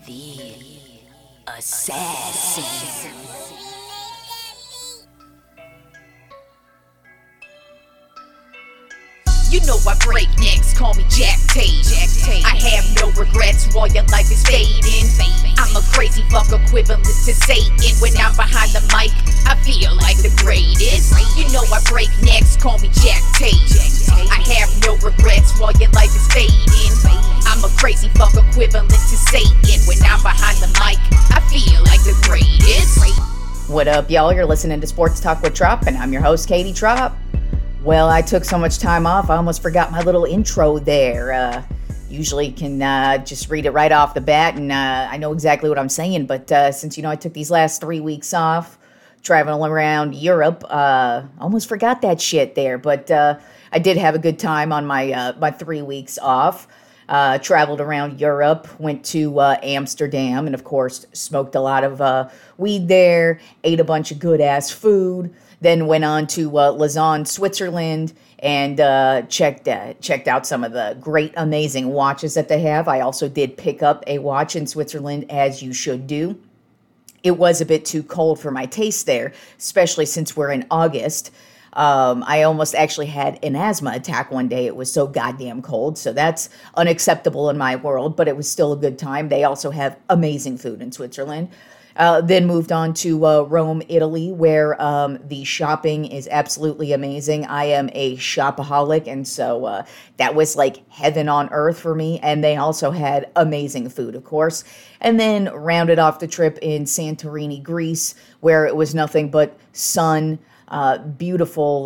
The Assassin. You know I break necks, call me Jack Tate. I have no regrets while your life is fading. I'm a crazy fuck equivalent to Satan. When I'm behind the mic, I feel like the greatest. You know I break necks, call me Jack Tate. I have no regrets while your life is fading. I'm a crazy fuck equivalent to Satan. When I'm behind the mic, I feel like the greatest. What up, y'all? You're listening to Sports Talk with Trop, and I'm your host, Katie Trop. Well, I took so much time off, I almost forgot my little intro there. Usually can just read it right off the bat, and I know exactly what I'm saying, but since, I took these last 3 weeks off, traveling around Europe, almost forgot that shit there, but I did have a good time on my 3 weeks off. Traveled around Europe, went to Amsterdam, and of course smoked a lot of weed there, ate a bunch of good-ass food, then went on to Lausanne, Switzerland, and checked out some of the great, amazing watches that they have. I also did pick up a watch in Switzerland, as you should do. It was a bit too cold for my taste there, especially since we're in August. I almost actually had an asthma attack one day. It was so goddamn cold. So that's unacceptable in my world, but it was still a good time. They also have amazing food in Switzerland. Then moved on to Rome, Italy, where the shopping is absolutely amazing. I am a shopaholic, and so that was like heaven on earth for me. And they also had amazing food, of course. And then rounded off the trip in Santorini, Greece, where it was nothing but sun, beautiful,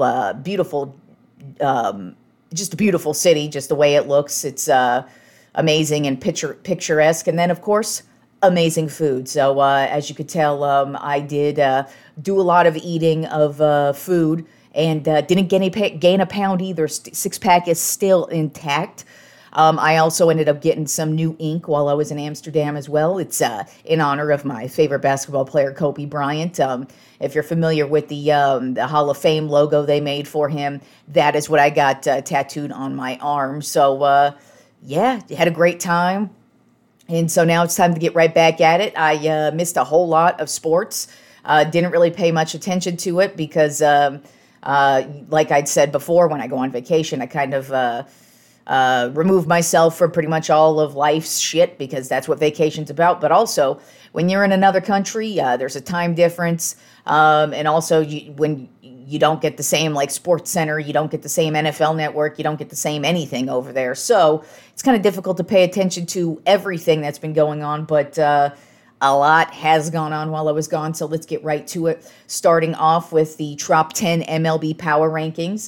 just a beautiful city, just the way it looks. It's amazing and picturesque. And then, of course, amazing food. So as you could tell, I did do a lot of eating of food and didn't gain a pound either. Six-pack is still intact. I also ended up getting some new ink while I was in Amsterdam as well. It's in honor of my favorite basketball player, Kobe Bryant. If you're familiar with the Hall of Fame logo they made for him, that is what I got tattooed on my arm. So, yeah, had a great time. And so now it's time to get right back at it. I missed a whole lot of sports. Didn't really pay much attention to it because, like I'd said before, when I go on vacation, I kind of remove myself from pretty much all of life's shit because that's what vacation's about. But also, when you're in another country, there's a time difference. And also, when you don't get the same like Sports Center, you don't get the same NFL Network, you don't get the same anything over there. So it's kind of difficult to pay attention to everything that's been going on, but a lot has gone on while I was gone. So let's get right to it. Starting off with the Trop 10 MLB Power Rankings.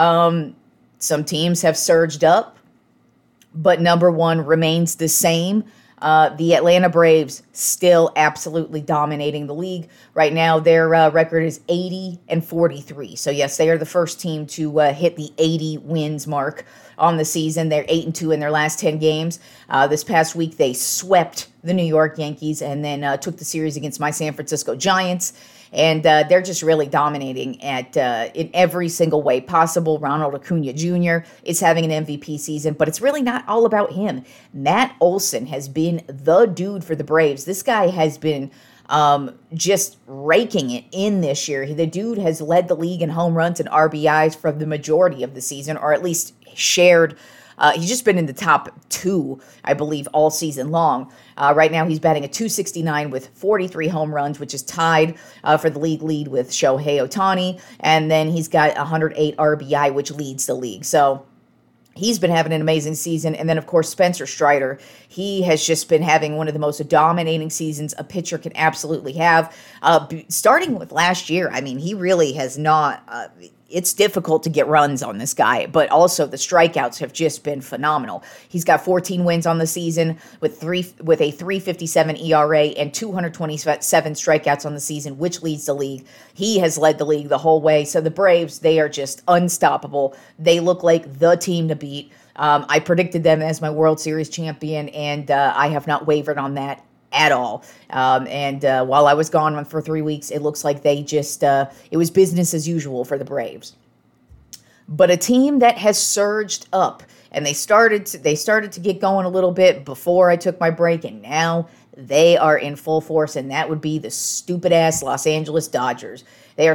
Some teams have surged up, but number one remains the same. The Atlanta Braves still absolutely dominating the league. Right now, their record is 80-43. So yes, they are the first team to hit the 80 wins mark on the season. They're 8-2 in their last 10 games. This past week, they swept the New York Yankees and then took the series against my San Francisco Giants. And they're just really dominating at in every single way possible. Ronald Acuna Jr. is having an MVP season, but it's really not all about him. Matt Olson has been the dude for the Braves. This guy has been just raking it in this year. The dude has led the league in home runs and RBIs for the majority of the season, or at least shared. He's just been in the top two, I believe, all season long. Right now, he's batting a .269 with 43 home runs, which is tied for the league lead with Shohei Ohtani. And then he's got 108 RBI, which leads the league. So he's been having an amazing season. And then, of course, Spencer Strider. He has just been having one of the most dominating seasons a pitcher can absolutely have. Starting with last year, I mean, he really has not... it's difficult to get runs on this guy, but also the strikeouts have just been phenomenal. He's got 14 wins on the season with a 3.57 ERA and 227 strikeouts on the season, which leads the league. He has led the league the whole way. So the Braves, they are just unstoppable. They look like the team to beat. I predicted them as my World Series champion, and I have not wavered on that at all. And while I was gone for 3 weeks, it looks like they just, it was business as usual for the Braves. But a team that has surged up, and they started to get going a little bit before I took my break, and now they are in full force, and that would be the stupid-ass Los Angeles Dodgers. They are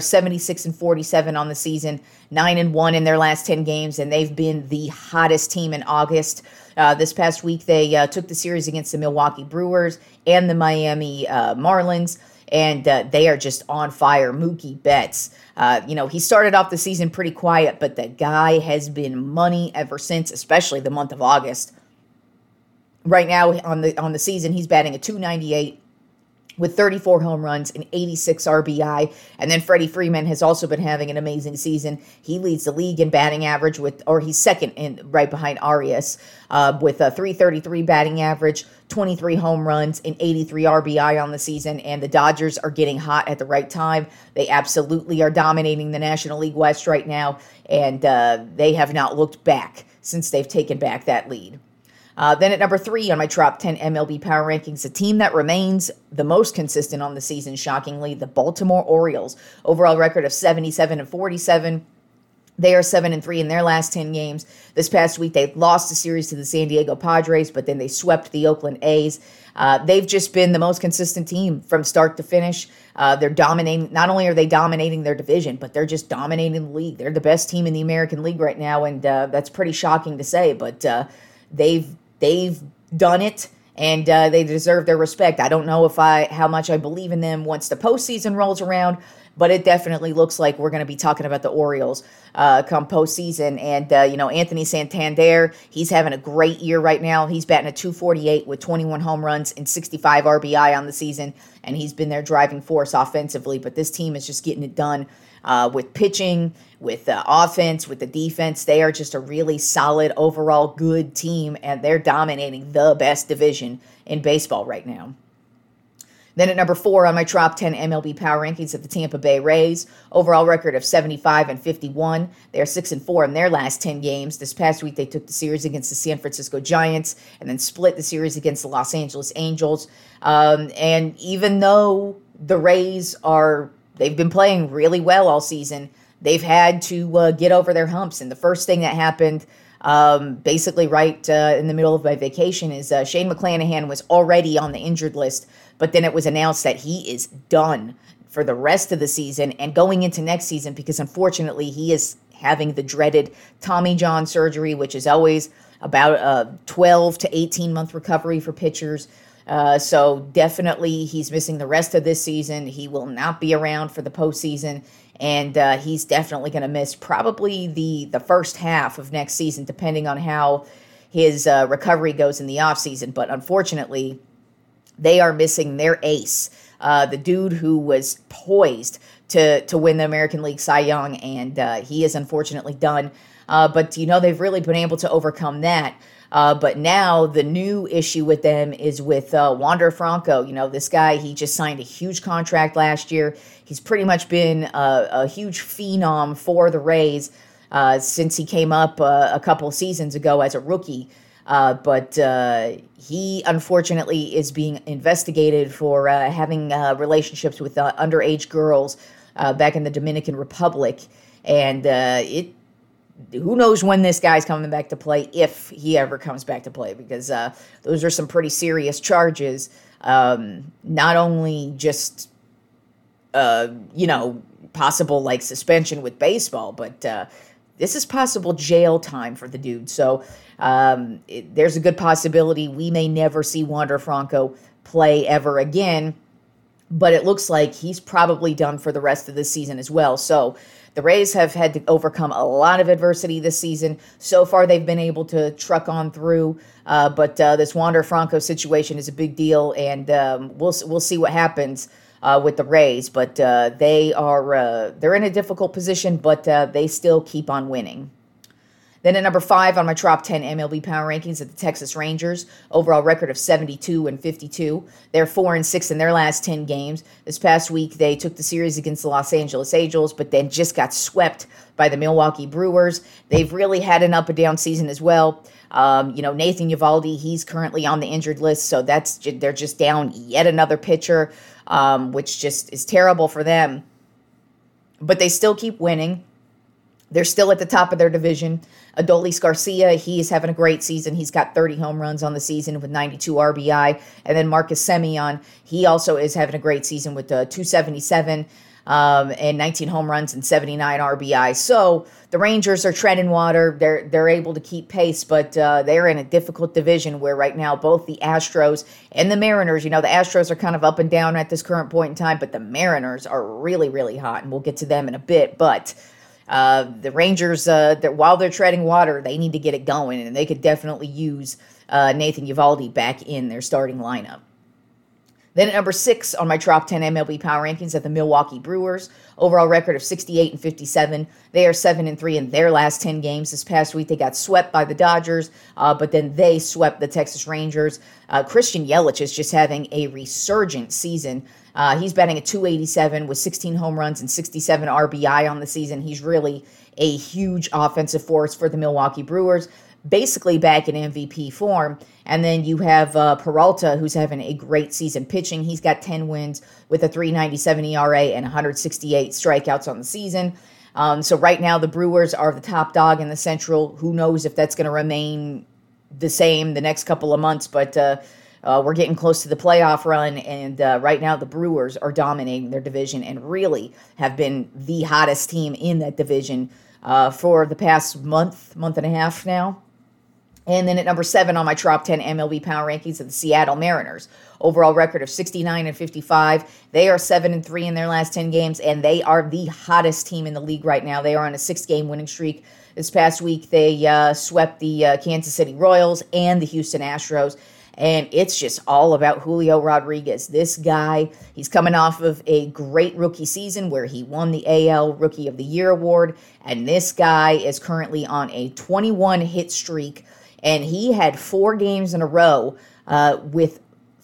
76-47 on the season, 9-1 in their last 10 games, and they've been the hottest team in August. This past week, they took the series against the Milwaukee Brewers and the Miami Marlins, and they are just on fire. Mookie Betts, he started off the season pretty quiet, but the guy has been money ever since, especially the month of August. Right now on the season, he's batting a .298 with 34 home runs and 86 RBI. And then Freddie Freeman has also been having an amazing season. He leads the league in batting average he's second in right behind Arias with a .333 batting average, 23 home runs and 83 RBI on the season. And the Dodgers are getting hot at the right time. They absolutely are dominating the National League West right now, and they have not looked back since they've taken back that lead. Then at number 3 on my top 10 MLB power rankings, a team that remains the most consistent on the season, shockingly, the Baltimore Orioles. Overall record of 77-47. They are 7-3 in their last 10 games. This past week, they lost the series to the San Diego Padres, but then they swept the Oakland A's. They've just been the most consistent team from start to finish. They're dominating. Not only are they dominating their division, but they're just dominating the league. They're the best team in the American League right now, and that's pretty shocking to say, but they've done it, and they deserve their respect. I don't know how much I believe in them once the postseason rolls around, but it definitely looks like we're going to be talking about the Orioles come postseason. And, Anthony Santander, he's having a great year right now. He's batting a .248 with 21 home runs and 65 RBI on the season, and he's been their driving force offensively. But this team is just getting it done with pitching, with the offense, with the defense. They are just a really solid, overall good team, and they're dominating the best division in baseball right now. Then at number 4 on my top 10 MLB power rankings of the Tampa Bay Rays, overall record of 75-51. They are 6-4 in their last 10 games. This past week, they took the series against the San Francisco Giants and then split the series against the Los Angeles Angels. And even though the Rays they've been playing really well all season, they've had to get over their humps. And the first thing that happened basically right in the middle of my vacation is Shane McClanahan was already on the injured list, but then it was announced that he is done for the rest of the season and going into next season because unfortunately he is having the dreaded Tommy John surgery, which is always about a 12 to 18-month recovery for pitchers. So definitely he's missing the rest of this season. He will not be around for the postseason, and he's definitely going to miss probably the first half of next season, depending on how his recovery goes in the offseason. But unfortunately, they are missing their ace, the dude who was poised to win the American League Cy Young, and he is unfortunately done. But, they've really been able to overcome that. But now the new issue with them is with Wander Franco. This guy, he just signed a huge contract last year. He's pretty much been a huge phenom for the Rays since he came up a couple seasons ago as a rookie. But he, unfortunately, is being investigated for having relationships with underage girls back in the Dominican Republic. And who knows when this guy's coming back to play, if he ever comes back to play, because those are some pretty serious charges. Not only just, possible suspension with baseball, but this is possible jail time for the dude. So there's a good possibility we may never see Wander Franco play ever again, but it looks like he's probably done for the rest of the season as well. So the Rays have had to overcome a lot of adversity this season. So far, they've been able to truck on through, but this Wander Franco situation is a big deal, and we'll see what happens with the Rays. But they're in a difficult position, but they still keep on winning. Then at number 5 on my top 10 MLB power rankings are the Texas Rangers. Overall record of 72-52. They're 4-6 in their last 10 games. This past week, they took the series against the Los Angeles Angels, but then just got swept by the Milwaukee Brewers. They've really had an up and down season as well. Nathan Eovaldi, he's currently on the injured list, so they're just down yet another pitcher, which just is terrible for them. But they still keep winning. They're still at the top of their division. Adolis Garcia, he is having a great season. He's got 30 home runs on the season with 92 RBI. And then Marcus Semien, he also is having a great season with 277 and 19 home runs and 79 RBI. So the Rangers are treading water. They're able to keep pace, but they're in a difficult division where right now both the Astros and the Mariners, the Astros are kind of up and down at this current point in time, but the Mariners are really, really hot, and we'll get to them in a bit. But the Rangers, while they're treading water, they need to get it going, and they could definitely use Nathan Eovaldi back in their starting lineup. Then at number 6 on my top 10 MLB Power Rankings are the Milwaukee Brewers. Overall record of 68-57. They are 7-3 in their last 10 games. This past week they got swept by the Dodgers, but then they swept the Texas Rangers. Christian Yelich is just having a resurgent season. He's batting at .287 with 16 home runs and 67 RBI on the season. He's really a huge offensive force for the Milwaukee Brewers, basically back in MVP form. And then you have Peralta, who's having a great season pitching. He's got 10 wins with a .397 ERA and 168 strikeouts on the season. So right now the Brewers are the top dog in the Central. Who knows if that's going to remain the same the next couple of months, but we're getting close to the playoff run, and right now the Brewers are dominating their division and really have been the hottest team in that division for the past month and a half now. And then at number 7 on my top 10 MLB Power Rankings are the Seattle Mariners. Overall record of 69-55. They are 7-3 in their last 10 games, and they are the hottest team in the league right now. They are on a 6-game winning streak. This past week, they swept the Kansas City Royals and the Houston Astros. And it's just all about Julio Rodriguez. This guy, he's coming off of a great rookie season where he won the AL Rookie of the Year award. And this guy is currently on a 21-hit streak. And he had 4 games in a row with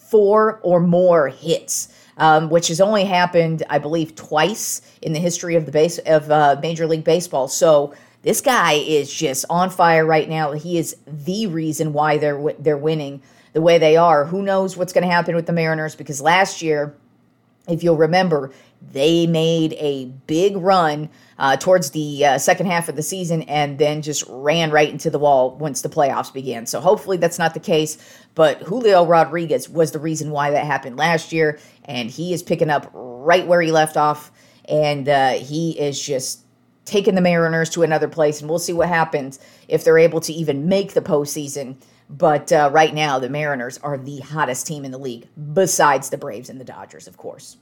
4 or more hits, which has only happened, I believe, twice in the history of Major League Baseball. So this guy is just on fire right now. He is the reason why they're winning the way they are. Who knows what's going to happen with the Mariners, because last year, if you'll remember, they made a big run towards the second half of the season and then just ran right into the wall once the playoffs began. So hopefully that's not the case, but Julio Rodriguez was the reason why that happened last year, and he is picking up right where he left off, and he is just taking the Mariners to another place, and we'll see what happens if they're able to even make the postseason. But right now, the Mariners are the hottest team in the league, besides the Braves and the Dodgers, of course.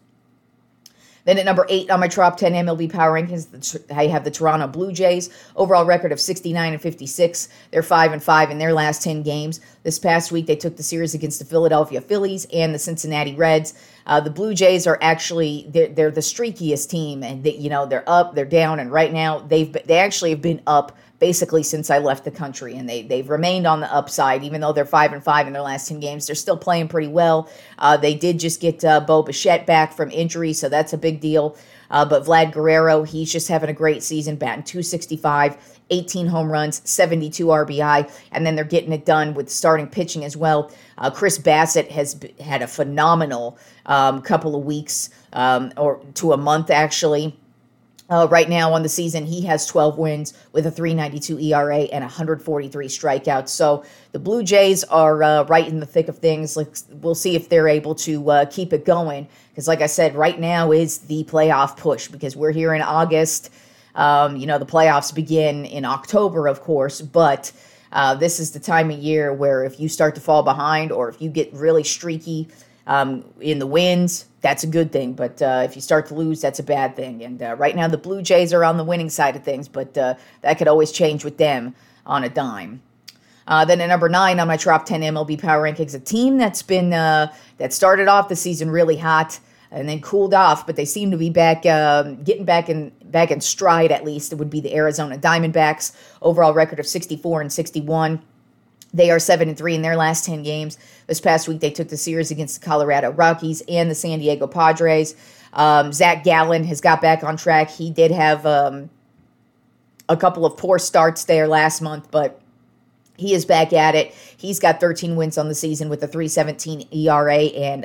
Then at number 8 on my top 10 MLB Power Rankings, I have the Toronto Blue Jays. Overall record of 69-56. They're 5-5 in their last 10 games. This past week, they took the series against the Philadelphia Phillies and the Cincinnati Reds. The Blue Jays are actually they're the streakiest team, and they're up, they're down, and right now they actually have been up basically since I left the country, and they've remained on the upside. Even though they're 5-5 in their last 10 games, they're still playing pretty well. They did just get Bo Bichette back from injury, so that's a big deal. But Vlad Guerrero, he's just having a great season, batting .265, 18 home runs, 72 RBI, and then they're getting it done with starting pitching as well. Chris Bassett has had a phenomenal couple of weeks, or to a month actually. Right now on the season, he has 12 wins with a .392 ERA and 143 strikeouts. So the Blue Jays are right in the thick of things. We'll see if they're able to keep it going. Because like I said, right now is the playoff push, because we're here in August. The playoffs begin in October, of course. But this is the time of year where if you start to fall behind, or if you get really streaky in the wins, that's a good thing. But if you start to lose, that's a bad thing. And right now the Blue Jays are on the winning side of things, but that could always change with them on a dime. Then at number 9 on my top 10 MLB Power Rankings, a team that's been that started off the season really hot and then cooled off, but they seem to be back, getting back in stride at least. It would be the Arizona Diamondbacks. Overall record of 64-61. They are 7-3 in their last 10 games. This past week, they took the series against the Colorado Rockies and the San Diego Padres. Zach Gallen has got back on track. He did have a couple of poor starts there last month, but He is back at it. He's got 13 wins on the season with a 3.17 ERA and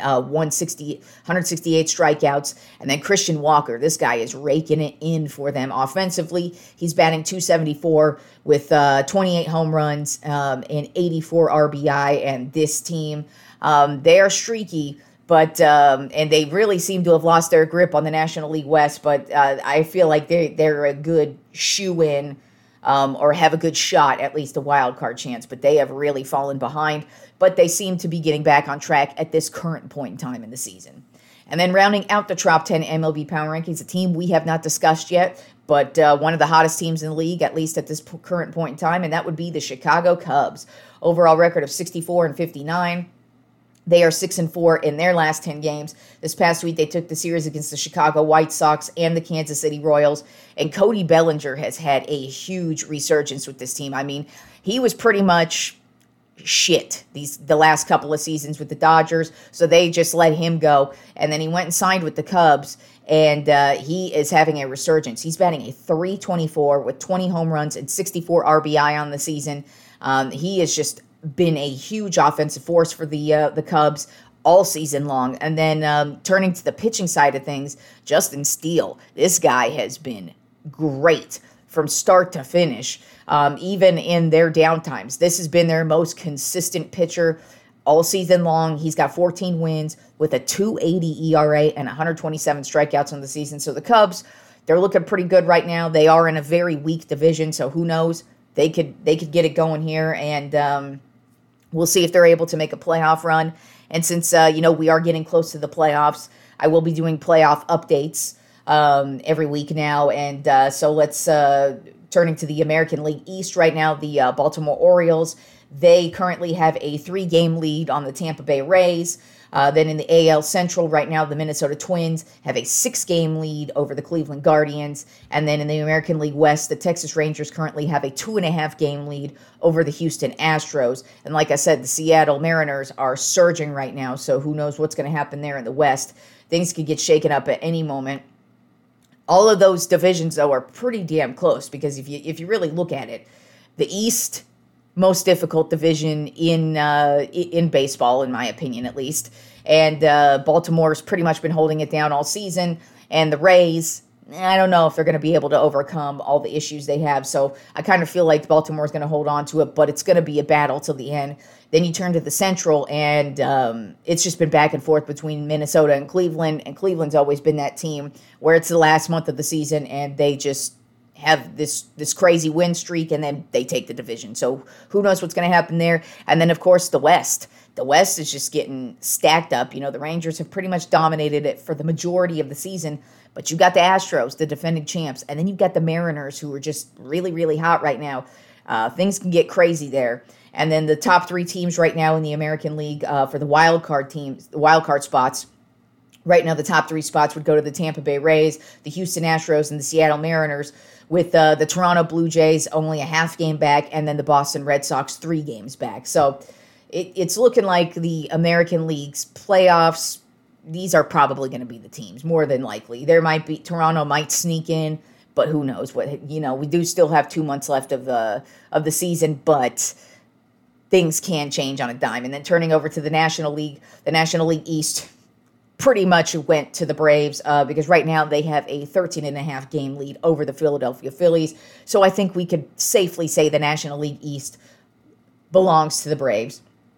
168 strikeouts. And then Christian Walker, this guy is raking it in for them offensively. He's batting .274 with 28 home runs and 84 RBI. And this team, they are streaky. But and they really seem to have lost their grip on the National League West. But I feel like they're a good shoe-in. Or have a good shot, at least a wild card chance, but they have really fallen behind. But they seem to be getting back on track at this current point in time in the season. And then rounding out the top 10 MLB Power Rankings, a team we have not discussed yet, but one of the hottest teams in the league, at least at this current point in time, and that would be the Chicago Cubs. Overall record of 64-59. They are 6-4 in their last 10 games. This past week, they took the series against the Chicago White Sox and the Kansas City Royals. And Cody Bellinger has had a huge resurgence with this team. I mean, he was pretty much shit the last couple of seasons with the Dodgers, so they just let him go. And then he went and signed with the Cubs, and he is having a resurgence. He's batting a .324 with 20 home runs and 64 RBI on the season. He has just been a huge offensive force for the Cubs all season long. And then turning to the pitching side of things, Justin Steele, this guy has been great from start to finish, even in their downtimes. This has been their most consistent pitcher all season long. He's got 14 wins with a .280 ERA and 127 strikeouts on the season. So the Cubs, they're looking pretty good right now. They are in a very weak division, so who knows? They could get it going here, and we'll see if they're able to make a playoff run. And since, we are getting close to the playoffs, I will be doing playoff updates every week now. And so let's turning to the American League East right now, the Baltimore Orioles. They currently have a 3-game lead on the Tampa Bay Rays. Then in the AL Central right now, the Minnesota Twins have a 6-game lead over the Cleveland Guardians. And then in the American League West, the Texas Rangers currently have a 2.5-game lead over the Houston Astros. And like I said, the Seattle Mariners are surging right now, so who knows what's going to happen there in the West. Things could get shaken up at any moment. All of those divisions, though, are pretty damn close, because if you really look at it, the East, most difficult division in baseball, in my opinion, at least. And Baltimore's pretty much been holding it down all season. And the Rays, I don't know if they're going to be able to overcome all the issues they have. So I kind of feel like Baltimore's going to hold on to it, but it's going to be a battle till the end. Then you turn to the Central, and it's just been back and forth between Minnesota and Cleveland. And Cleveland's always been that team where it's the last month of the season, and they just have this crazy win streak, and then they take the division. So who knows what's going to happen there. And then, of course, the West. The West is just getting stacked up. The Rangers have pretty much dominated it for the majority of the season. But you got the Astros, the defending champs. And then you've got the Mariners, who are just really, really hot right now. Things can get crazy there. And then the top 3 teams right now in the American League for the wild card teams, the wild card spots. Right now, the top 3 spots would go to the Tampa Bay Rays, the Houston Astros, and the Seattle Mariners, with the Toronto Blue Jays only a half game back, and then the Boston Red Sox 3 games back. So it's looking like the American League's playoffs, these are probably going to be the teams, more than likely. Toronto might sneak in, but who knows what, we do still have 2 months left of the season, but things can change on a dime. And then turning over to the National League East pretty much went to the Braves because right now they have a 13.5 game lead over the Philadelphia Phillies. So I think we could safely say the National League East belongs to the Braves.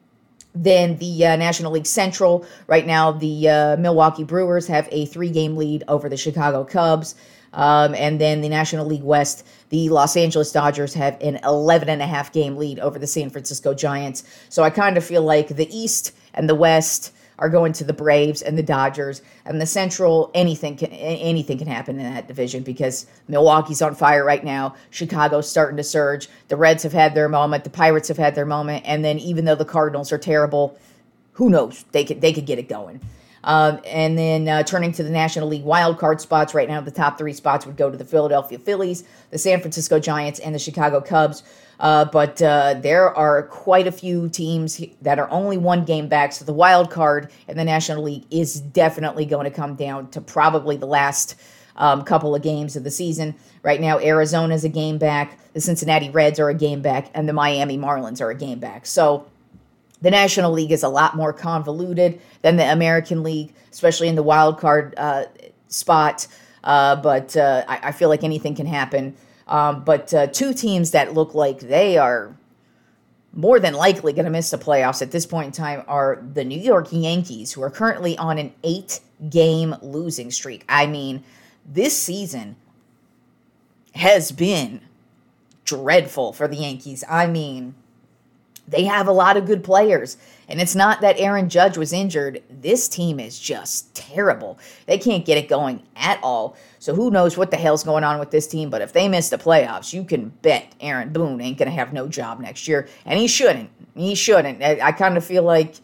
Then the National League Central, right now the Milwaukee Brewers have a 3-game lead over the Chicago Cubs. And then the National League West, the Los Angeles Dodgers have an 11.5 game lead over the San Francisco Giants. So I kind of feel like the East and the West are going to the Braves and the Dodgers, and the Central, anything can happen in that division because Milwaukee's on fire right now. Chicago's starting to surge. The Reds have had their moment. The Pirates have had their moment. And then even though the Cardinals are terrible, who knows? They could get it going. And then turning to the National League wild card spots, right now the top 3 spots would go to the Philadelphia Phillies, the San Francisco Giants, and the Chicago Cubs. But there are quite a few teams that are only 1 game back, so the wild card in the National League is definitely going to come down to probably the last couple of games of the season. Right now, Arizona's a game back, the Cincinnati Reds are a game back, and the Miami Marlins are a game back. So the National League is a lot more convoluted than the American League, especially in the wild card spot. But I feel like anything can happen. But two teams that look like they are more than likely going to miss the playoffs at this point in time are the New York Yankees, who are currently on an 8-game losing streak. I mean, this season has been dreadful for the Yankees. I mean, they have a lot of good players, and it's not that Aaron Judge was injured. This team is just terrible. They can't get it going at all. So who knows what the hell's going on with this team, but if they miss the playoffs, you can bet Aaron Boone ain't going to have no job next year, and he shouldn't. He shouldn't. I kind of feel like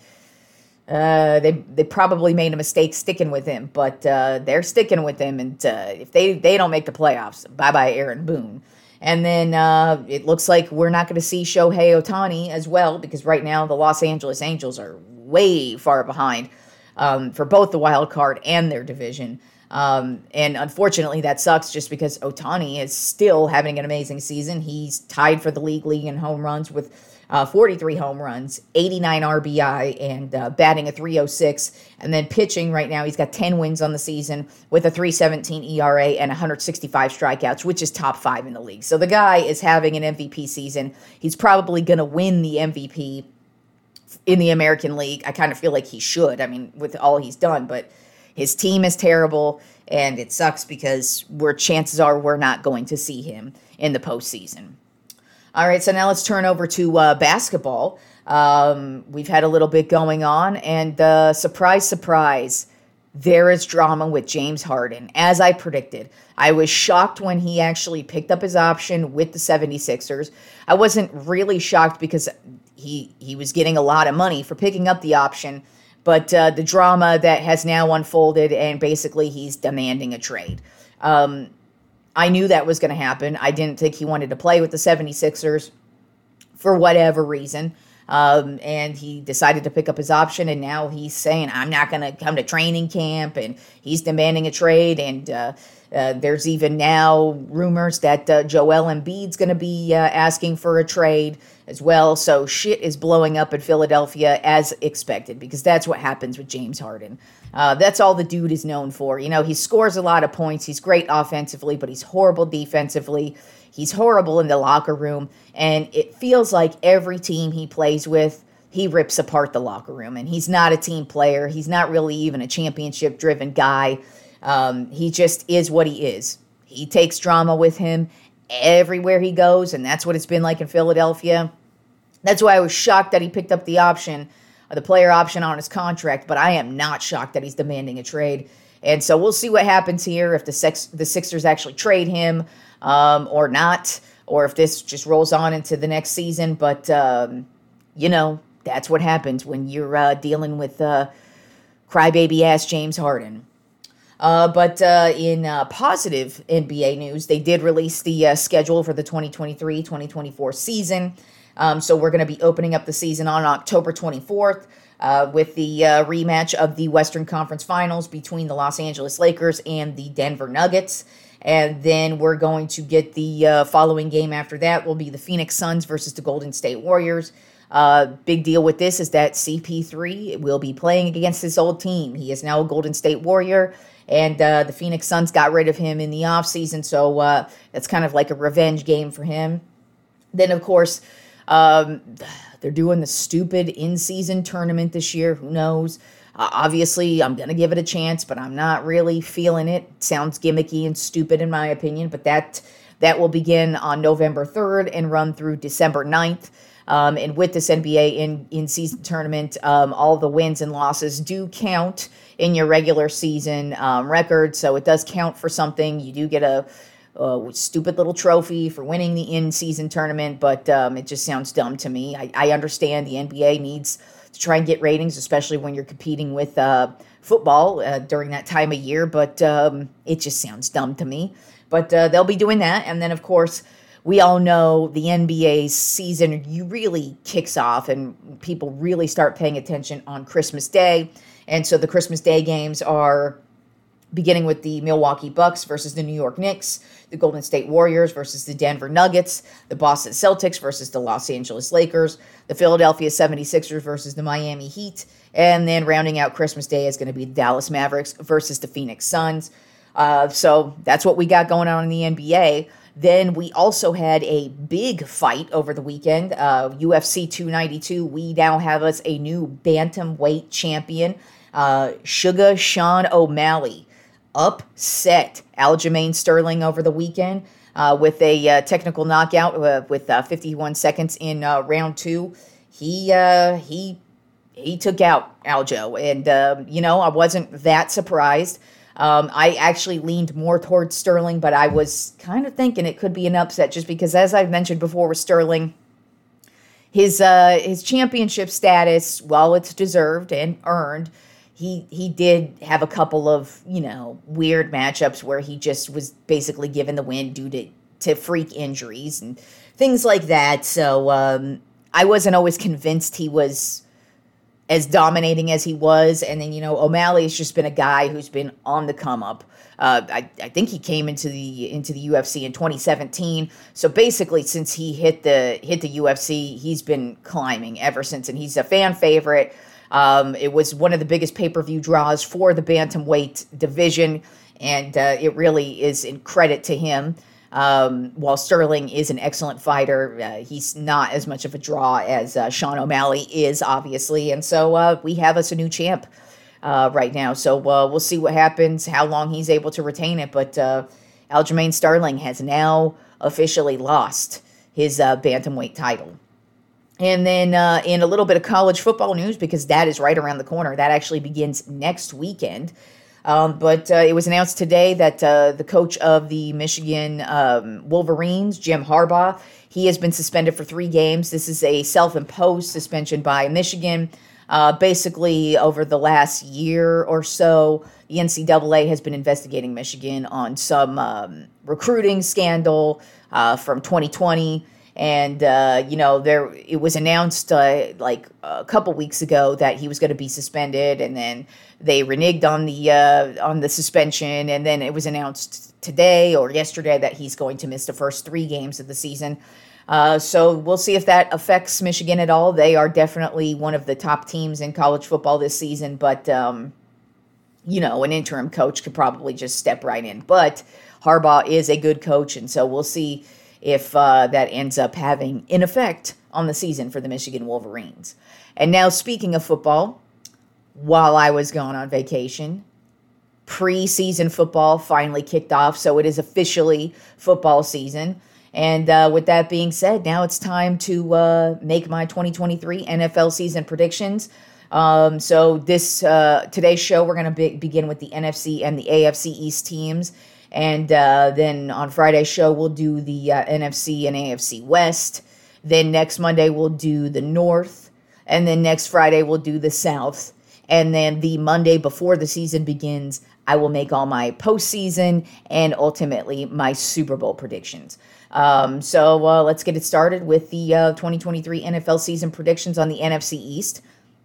they probably made a mistake sticking with him, but they're sticking with him, and if they don't make the playoffs, bye-bye Aaron Boone. And then it looks like we're not going to see Shohei Ohtani as well, because right now the Los Angeles Angels are way far behind for both the wild card and their division. And unfortunately, that sucks just because Ohtani is still having an amazing season. He's tied for the league in home runs with 43 home runs, 89 RBI, and batting a 306. And then pitching right now, he's got 10 wins on the season with a 3.17 ERA and 165 strikeouts, which is top 5 in the league. So the guy is having an MVP season. He's probably going to win the MVP in the American League. I kind of feel like he should, I mean, with all he's done. But his team is terrible, and it sucks because chances are we're not going to see him in the postseason. All right, so now let's turn over to basketball. We've had a little bit going on, and surprise, surprise, there is drama with James Harden. As I predicted, I was shocked when he actually picked up his option with the 76ers. I wasn't really shocked because he was getting a lot of money for picking up the option, but the drama that has now unfolded, and basically he's demanding a trade. I knew that was going to happen. I didn't think he wanted to play with the 76ers for whatever reason. And he decided to pick up his option, and now he's saying, I'm not going to come to training camp, and he's demanding a trade. And there's even now rumors that Joel Embiid's going to be asking for a trade as well. So shit is blowing up in Philadelphia as expected, because that's what happens with James Harden. That's all the dude is known for. You know, he scores a lot of points. He's great offensively, but he's horrible defensively. He's horrible in the locker room. And it feels like every team he plays with, he rips apart the locker room. And he's not a team player. He's not really even a championship-driven guy. He just is what he is. He takes drama with him everywhere he goes, and that's what it's been like in Philadelphia. That's why I was shocked that he picked up the option, the player option on his contract, but I am not shocked that he's demanding a trade. And so we'll see what happens here, if the Sixers actually trade him or not, or if this just rolls on into the next season. But, you know, that's what happens when you're dealing with crybaby-ass James Harden. But in positive NBA news, they did release the schedule for the 2023-2024 season. So we're going to be opening up the season on October 24th with the rematch of the Western Conference Finals between the Los Angeles Lakers and the Denver Nuggets. And then we're going to get the following game after that will be the Phoenix Suns versus the Golden State Warriors. Big deal with this is that CP3 will be playing against his old team. He is now a Golden State Warrior, and the Phoenix Suns got rid of him in the offseason, so that's kind of like a revenge game for him. Then, of course, they're doing the stupid in-season tournament this year. Who knows? Obviously, I'm going to give it a chance, but I'm not really feeling it. It sounds gimmicky and stupid in my opinion, but that will begin on November 3rd and run through December 9th. And with this NBA in-season tournament, all the wins and losses do count in your regular season record, so it does count for something. You do get a stupid little trophy for winning the in-season tournament, but it just sounds dumb to me. I understand the NBA needs to try and get ratings, especially when you're competing with football during that time of year, but it just sounds dumb to me. But they'll be doing that, and then, of course, we all know the NBA season really kicks off and people really start paying attention on Christmas Day. And so the Christmas Day games are beginning with the Milwaukee Bucks versus the New York Knicks, the Golden State Warriors versus the Denver Nuggets, the Boston Celtics versus the Los Angeles Lakers, the Philadelphia 76ers versus the Miami Heat, and then rounding out Christmas Day is going to be the Dallas Mavericks versus the Phoenix Suns. So that's what we got going on in the NBA. Then we also had a big fight over the weekend. UFC 292, we now have us a new bantamweight champion. Sugar Sean O'Malley upset Aljamain Sterling over the weekend with a technical knockout with 51 seconds in round 2. He took out Aljo, and I wasn't that surprised. I actually leaned more towards Sterling, but I was kind of thinking it could be an upset just because, as I've mentioned before with Sterling, his championship status, while it's deserved and earned, he did have a couple of, weird matchups where he just was basically given the win due to freak injuries and things like that. So I wasn't always convinced he was as dominating as he was. And then, O'Malley has just been a guy who's been on the come up. I think he came into the UFC in 2017. So basically, since he hit the UFC, he's been climbing ever since, and he's a fan favorite. It was one of the biggest pay-per-view draws for the bantamweight division, and it really is in credit to him. While Sterling is an excellent fighter, he's not as much of a draw as Sean O'Malley is, obviously. And so we have us a new champ right now. So we'll see what happens, how long he's able to retain it. But Aljamain Sterling has now officially lost his bantamweight title. And then in a little bit of college football news, because that is right around the corner, that actually begins next weekend. But it was announced today that the coach of the Michigan Wolverines, Jim Harbaugh, he has been suspended for 3 games. This is a self-imposed suspension by Michigan. Basically, over the last year or so, the NCAA has been investigating Michigan on some recruiting scandal from 2020. And, it was announced like a couple weeks ago that he was going to be suspended, and then they reneged on the suspension, and then it was announced today or yesterday that he's going to miss the first 3 games of the season. So we'll see if that affects Michigan at all. They are definitely one of the top teams in college football this season, but, an interim coach could probably just step right in. But Harbaugh is a good coach, and so we'll see if that ends up having an effect on the season for the Michigan Wolverines. And now, speaking of football, while I was gone on vacation, preseason football finally kicked off, so it is officially football season. And with that being said, now it's time to make my 2023 NFL season predictions. So today's show, we're going to begin with the NFC and the AFC East teams. And then on Friday's show, we'll do the NFC and AFC West. Then next Monday, we'll do the North. And then next Friday, we'll do the South. And then the Monday before the season begins, I will make all my postseason and ultimately my Super Bowl predictions. So let's get it started with the 2023 NFL season predictions on the NFC East.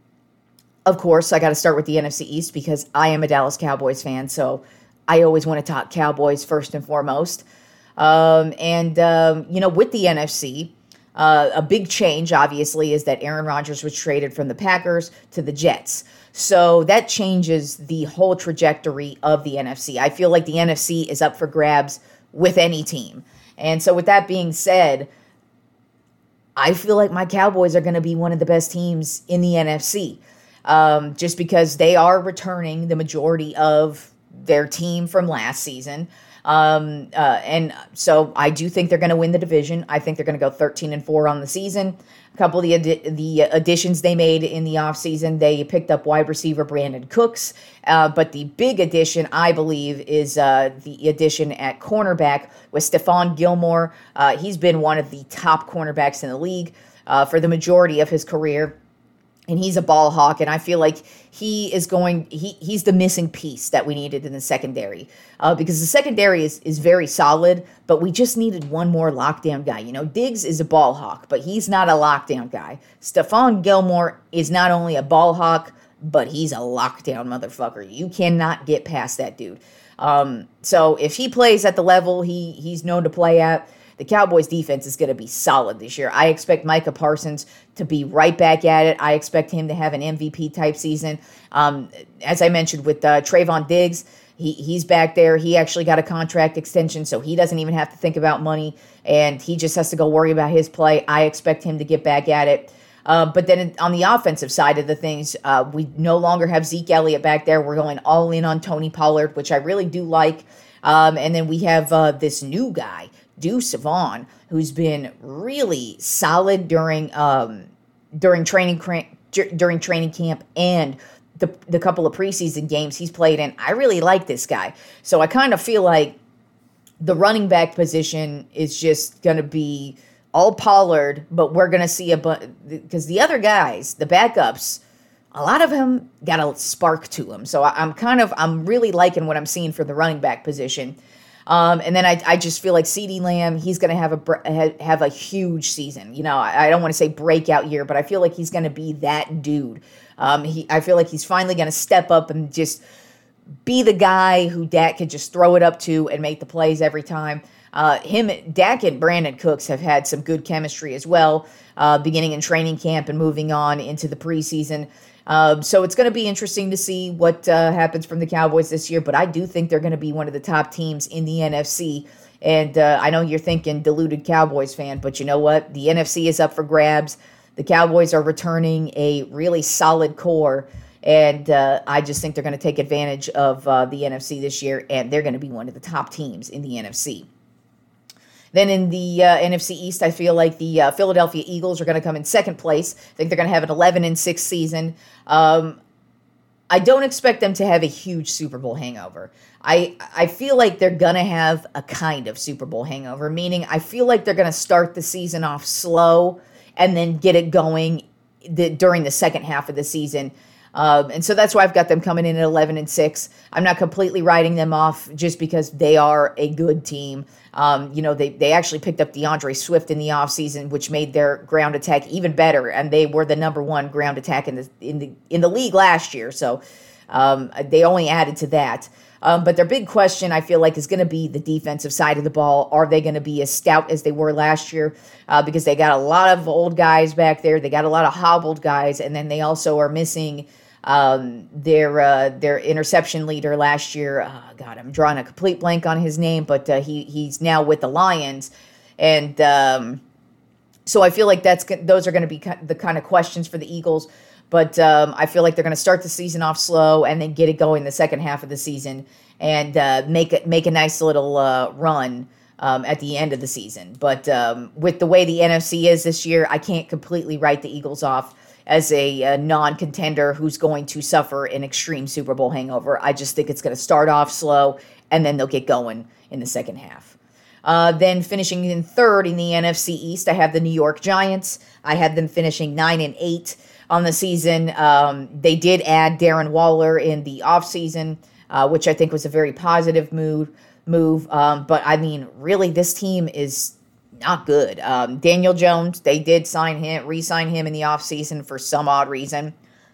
Of course, I got to start with the NFC East because I am a Dallas Cowboys fan, so I always want to talk Cowboys first and foremost. With the NFC, a big change, obviously, is that Aaron Rodgers was traded from the Packers to the Jets. So that changes the whole trajectory of the NFC. I feel like the NFC is up for grabs with any team. And so with that being said, I feel like my Cowboys are going to be one of the best teams in the NFC. Just because they are returning the majority of their team from last season. And so I do think they're going to win the division. I think they're going to go 13-4 on the season. A couple of the additions they made in the offseason, they picked up wide receiver Brandon Cooks. But the big addition, I believe, is the addition at cornerback with Stephon Gilmore. He's been one of the top cornerbacks in the league for the majority of his career. And he's a ball hawk, and I feel like he's the missing piece that we needed in the secondary. Because the secondary is very solid, but we just needed one more lockdown guy. Diggs is a ball hawk, but he's not a lockdown guy. Stephon Gilmore is not only a ball hawk, but he's a lockdown motherfucker. You cannot get past that dude. So if he plays at the level he's known to play at, the Cowboys defense is going to be solid this year. I expect Micah Parsons to be right back at it. I expect him to have an MVP type season. As I mentioned with Trayvon Diggs, he's back there. He actually got a contract extension, so he doesn't even have to think about money, and he just has to go worry about his play. I expect him to get back at it. But then on the offensive side of the things, we no longer have Zeke Elliott back there. We're going all in on Tony Pollard, which I really do like. And then we have this new guy, Deuce Vaughn, who's been really solid during training camp and the couple of preseason games he's played in. I really like this guy. So I kind of feel like the running back position is just going to be all Pollard, but we're going to see because the other guys, the backups, a lot of them got a spark to them. So I'm really liking what I'm seeing for the running back position. And then I just feel like CeeDee Lamb, he's going to have a huge season. You know, I don't want to say breakout year, but I feel like he's going to be that dude. I feel like he's finally going to step up and just be the guy who Dak could just throw it up to and make the plays every time. Dak and Brandon Cooks have had some good chemistry as well, beginning in training camp and moving on into the preseason. So it's going to be interesting to see what happens from the Cowboys this year, but I do think they're going to be one of the top teams in the NFC. And I know you're thinking deluded Cowboys fan, but you know what? The NFC is up for grabs. The Cowboys are returning a really solid core, and I just think they're going to take advantage of the NFC this year, and they're going to be one of the top teams in the NFC. Then in the NFC East, I feel like the Philadelphia Eagles are going to come in second place. I think they're going to have an 11-6 season. I don't expect them to have a huge Super Bowl hangover. I feel like they're going to have a kind of Super Bowl hangover, meaning I feel like they're going to start the season off slow and then get it going during the second half of the season. And so that's why I've got them coming in at 11-6. I'm not completely writing them off just because they are a good team. They actually picked up DeAndre Swift in the offseason, which made their ground attack even better, and they were the number one ground attack in the league last year. So they only added to that. But their big question, I feel like, is going to be the defensive side of the ball. Are they going to be as stout as they were last year? Because they got a lot of old guys back there. They got a lot of hobbled guys, and then they also are missing their interception leader last year. God, I'm drawing a complete blank on his name, but he's now with the Lions, and so I feel like those are going to be the kind of questions for the Eagles. But I feel like they're going to start the season off slow and then get it going the second half of the season and make a nice little run at the end of the season. But with the way the NFC is this year, I can't completely write the Eagles off as a non-contender who's going to suffer an extreme Super Bowl hangover. I just think it's going to start off slow, and then they'll get going in the second half. Then finishing in third in the NFC East, I have the New York Giants. I had them finishing 9-8 on the season. They did add Darren Waller in the offseason, which I think was a very positive move. But, I mean, really, this team is not good. Daniel Jones, they did re-sign him in the offseason for some odd reason.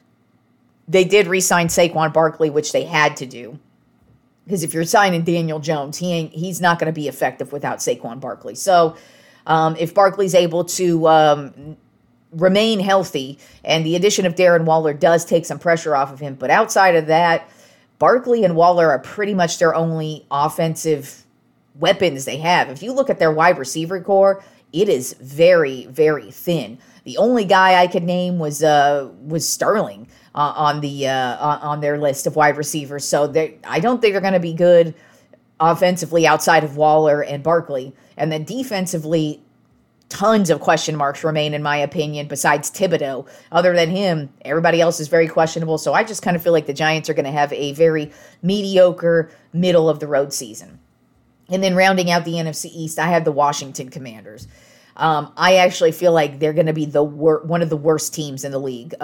They did re-sign Saquon Barkley, which they had to do. Because if you're signing Daniel Jones, he's not going to be effective without Saquon Barkley. So if Barkley's able to remain healthy, and the addition of Darren Waller does take some pressure off of him, but outside of that, Barkley and Waller are pretty much their only offensive weapons they have. If you look at their wide receiver core, it is very, very thin. The only guy I could name was Sterling on their list of wide receivers. So I don't think they're going to be good offensively outside of Waller and Barkley. And then defensively, tons of question marks remain, in my opinion, besides Thibodeau. Other than him, everybody else is very questionable. So I just kind of feel like the Giants are going to have a very mediocre middle-of-the-road season. And then rounding out the NFC East, I have the Washington Commanders. I actually feel like they're going to be one of the worst teams in the league,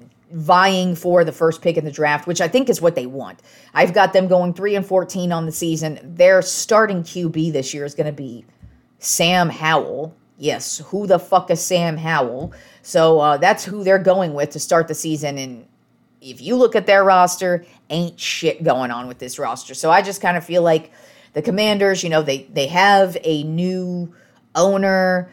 vying for the first pick in the draft, which I think is what they want. I've got them going 3-14 on the season. Their starting QB this year is going to be Sam Howell. Yes, who the fuck is Sam Howell? So that's who they're going with to start the season, and if you look at their roster, ain't shit going on with this roster. So I just kind of feel like the Commanders, they have a new owner.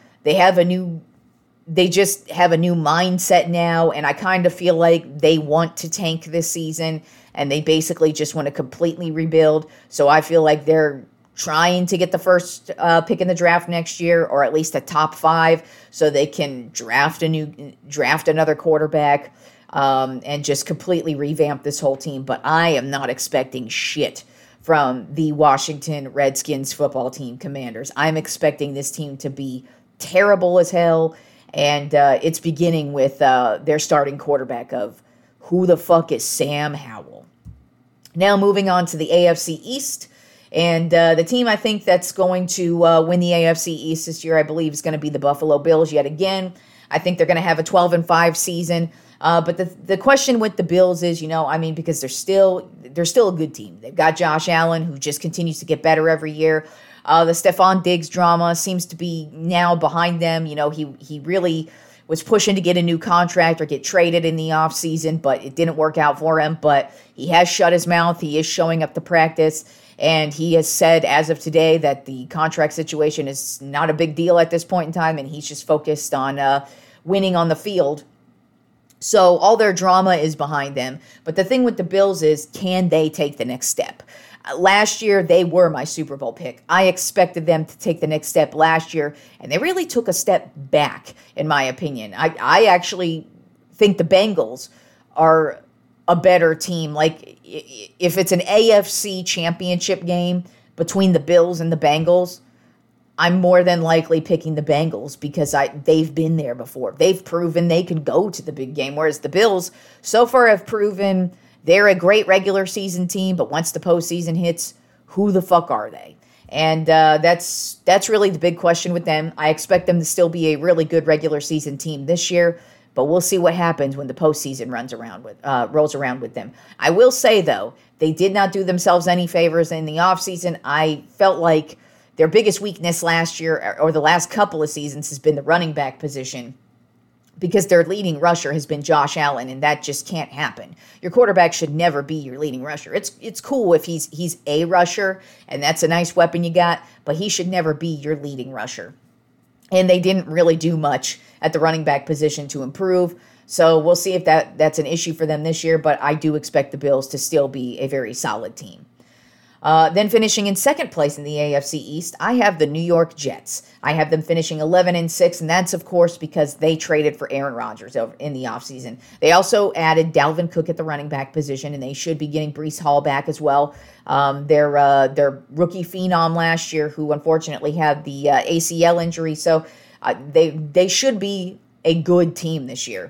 They just have a new mindset now, and I kind of feel like they want to tank this season, and they basically just want to completely rebuild. So I feel like they're trying to get the first pick in the draft next year, or at least a top 5, so they can draft another quarterback, and just completely revamp this whole team. But I am not expecting shit from the Washington Redskins football team Commanders. I'm expecting this team to be terrible as hell, and it's beginning with their starting quarterback of who the fuck is Sam Howell. Now moving on to the AFC East. And the team I think that's going to win the AFC East this year, I believe, is going to be the Buffalo Bills yet again. I think they're going to have a 12-5 season. But the question with the Bills is, because they're still a good team. They've got Josh Allen, who just continues to get better every year. The Stephon Diggs drama seems to be now behind them. He really was pushing to get a new contract or get traded in the offseason, but it didn't work out for him. But he has shut his mouth. He is showing up to practice. And he has said as of today that the contract situation is not a big deal at this point in time, and he's just focused on winning on the field. So all their drama is behind them. But the thing with the Bills is, can they take the next step? Last year, they were my Super Bowl pick. I expected them to take the next step last year, and they really took a step back, in my opinion. I actually think the Bengals are a better team. Like, if it's an AFC championship game between the Bills and the Bengals, I'm more than likely picking the Bengals because they've been there before. They've proven they can go to the big game, whereas the Bills so far have proven they're a great regular season team, but once the postseason hits, who the fuck are they? And that's really the big question with them. I expect them to still be a really good regular season team this year, but we'll see what happens when the postseason rolls around with them. I will say, though, they did not do themselves any favors in the offseason. I felt like their biggest weakness last year, or the last couple of seasons, has been the running back position, because their leading rusher has been Josh Allen, and that just can't happen. Your quarterback should never be your leading rusher. It's cool if he's a rusher, and that's a nice weapon you got, but he should never be your leading rusher. And they didn't really do much at the running back position to improve, so we'll see if that's an issue for them this year, but I do expect the Bills to still be a very solid team. Then finishing in second place in the AFC East, I have the New York Jets. I have them finishing 11-6, and that's, of course, because they traded for Aaron Rodgers in the offseason. They also added Dalvin Cook at the running back position, and they should be getting Breece Hall back as well. Their rookie phenom last year, who unfortunately had the ACL injury, so they should be a good team this year.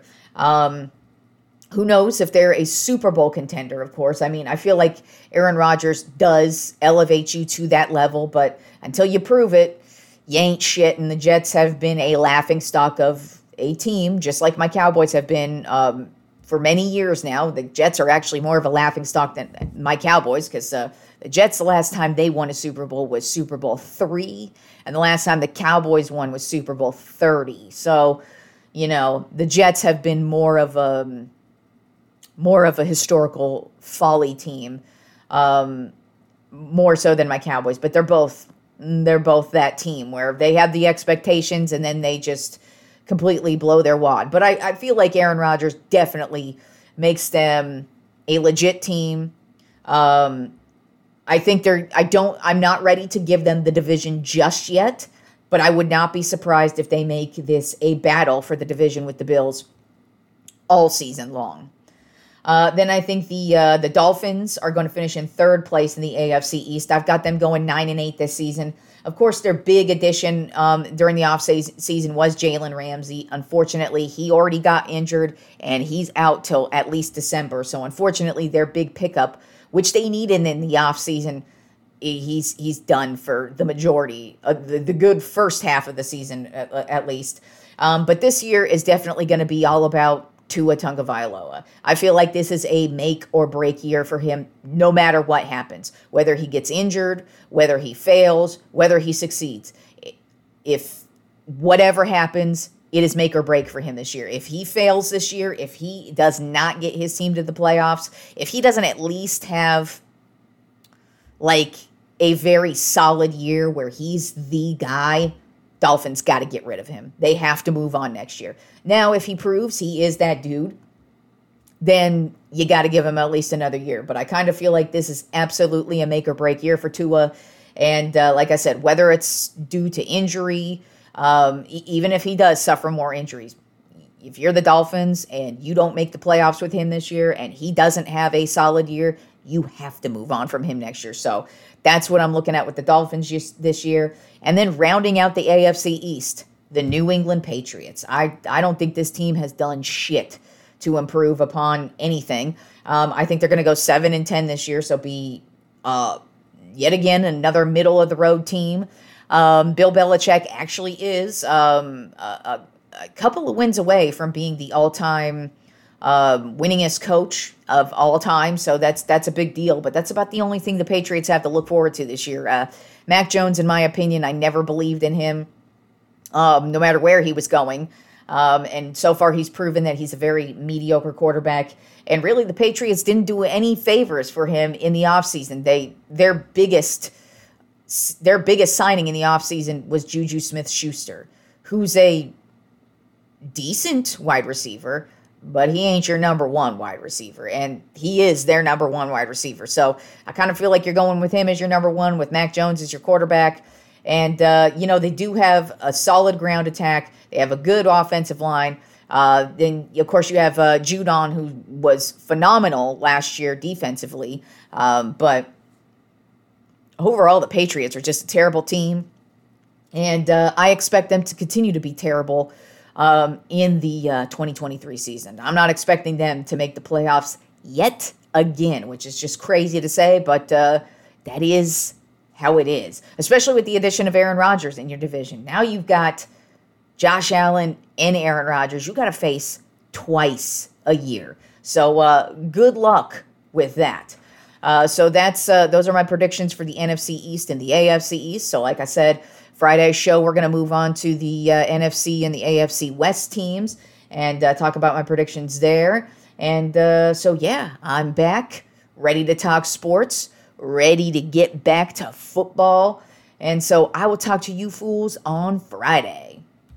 Who knows if they're a Super Bowl contender, of course. I mean, I feel like Aaron Rodgers does elevate you to that level, but until you prove it, you ain't shit. And the Jets have been a laughingstock of a team, just like my Cowboys have been for many years now. The Jets are actually more of a laughingstock than my Cowboys, because the Jets, the last time they won a Super Bowl was Super Bowl III, and the last time the Cowboys won was Super Bowl 30. So, the Jets have been more of a historical folly team, more so than my Cowboys. But they're both that team where they have the expectations and then they just completely blow their wad. But I feel like Aaron Rodgers definitely makes them a legit team. I think I'm not ready to give them the division just yet, but I would not be surprised if they make this a battle for the division with the Bills all season long. Then I think the Dolphins are going to finish in third place in the AFC East. I've got them going 9-8 this season. Of course, their big addition during the offseason was Jalen Ramsey. Unfortunately, he already got injured, and he's out till at least December. So unfortunately, their big pickup, which they needed in the offseason, he's done for the majority of the good first half of the season, at least. But this year is definitely going to be all about Tua Tagovailoa. I feel like this is a make or break year for him, no matter what happens, whether he gets injured, whether he fails, whether he succeeds. If whatever happens, it is make or break for him this year. If he fails this year, if he does not get his team to the playoffs, if he doesn't at least have like a very solid year where he's the guy, Dolphins got to get rid of him. They have to move on next year. Now, if he proves he is that dude, then you got to give him at least another year. But I kind of feel like this is absolutely a make or break year for Tua. And like I said, whether it's due to injury, even if he does suffer more injuries, if you're the Dolphins and you don't make the playoffs with him this year and he doesn't have a solid year, you have to move on from him next year. So that's what I'm looking at with the Dolphins this year. And then rounding out the AFC East, the New England Patriots. I don't think this team has done shit to improve upon anything. I think they're going to go 7-10 this year, so be yet again another middle of the road team. Bill Belichick actually is a couple of wins away from being the all-time winningest coach of all time, so that's a big deal. But that's about the only thing the Patriots have to look forward to this year. Mac Jones, in my opinion, I never believed in him, no matter where he was going. And so far, he's proven that he's a very mediocre quarterback. And really, the Patriots didn't do any favors for him in the offseason. Their biggest signing in the offseason was Juju Smith-Schuster, who's a decent wide receiver, but he ain't your number one wide receiver, and he is their number one wide receiver. So I kind of feel like you're going with him as your number one, with Mac Jones as your quarterback. And, they do have a solid ground attack. They have a good offensive line. Then, of course, you have Judon, who was phenomenal last year defensively. But overall, the Patriots are just a terrible team. And I expect them to continue to be terrible in the 2023 season. I'm not expecting them to make the playoffs yet again, which is just crazy to say, but that is how it is, especially with the addition of Aaron Rodgers in your division. Now you've got Josh Allen and Aaron Rodgers. You got to face twice a year. So good luck with that. So those are my predictions for the NFC East and the AFC East. So like I said, Friday's show, we're going to move on to the NFC and the AFC West teams and talk about my predictions there. And so, yeah, I'm back, ready to talk sports, ready to get back to football. And so I will talk to you fools on Friday.